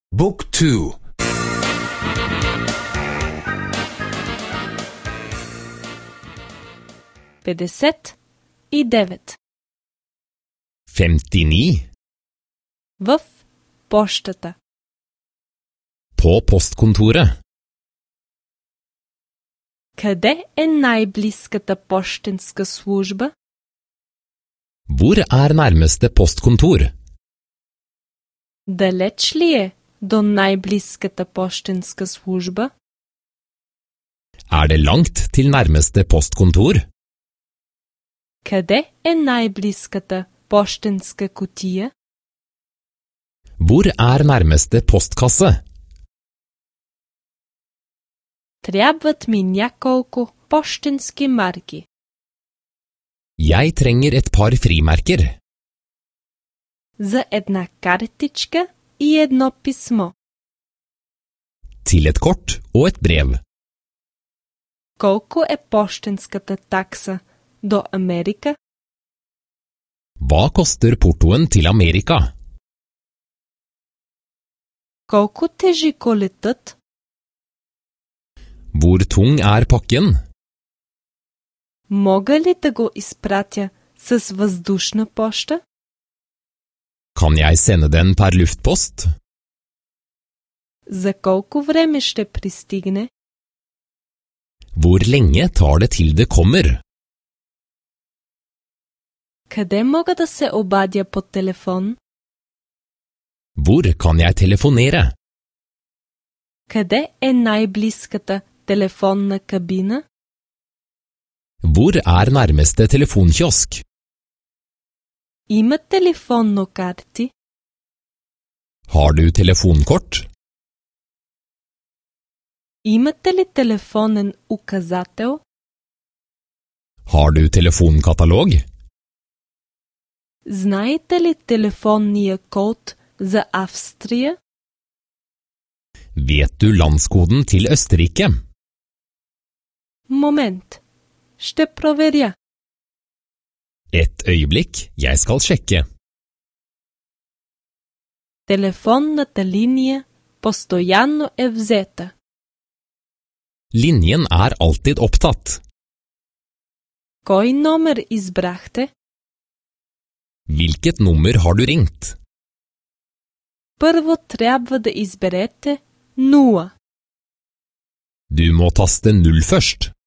Book 2. 59. 59. В пощата. På postkontoret. Къде е най-близката пощенска служба? Hvor er nærmeste postkontor? Далеч ли е до най-близката пощенска служба? Er det langt til nærmeste postkontor? Къде е най-близката пощенска кутия? Hvor er nærmeste postkasse? Трябват ми няколко пощенски марки. Jeg trenger et par frimerker. За една картичка и едно писмо. Til et kort og et brev. Колко е пощенската такса до Америка? Hva koster portoen til Amerika? Колко тежи колетът? Hvor tung er pakken? Мога ли да го изпратя с въздушна поща? Kan jeg sende den per luftpost? За колко време ще пристигне? Hvor lenge tar det til det kommer? Къде мога да се обадя по телефон? Hvor kan jeg telefonere? Къде е най-близката телефонна кабина? Hvor er nærmeste telefonkiosk? Имате ли фоннокарти? Har du telefonkort? Имате ли телефонен указател? Har du telefonkatalog? Знаете ли телефонния код за Австрия? Vet du landskoden til Østerrike? Момент. Ще проверя. Et øyeblikk, jeg skal sjekke. Телефонната линия постоянно е взета. Linjen er alltid opptatt. Кой номер избрахте? Hvilket nummer har du ringt? Първо трябва да изберете 0. Du må taste 0 først.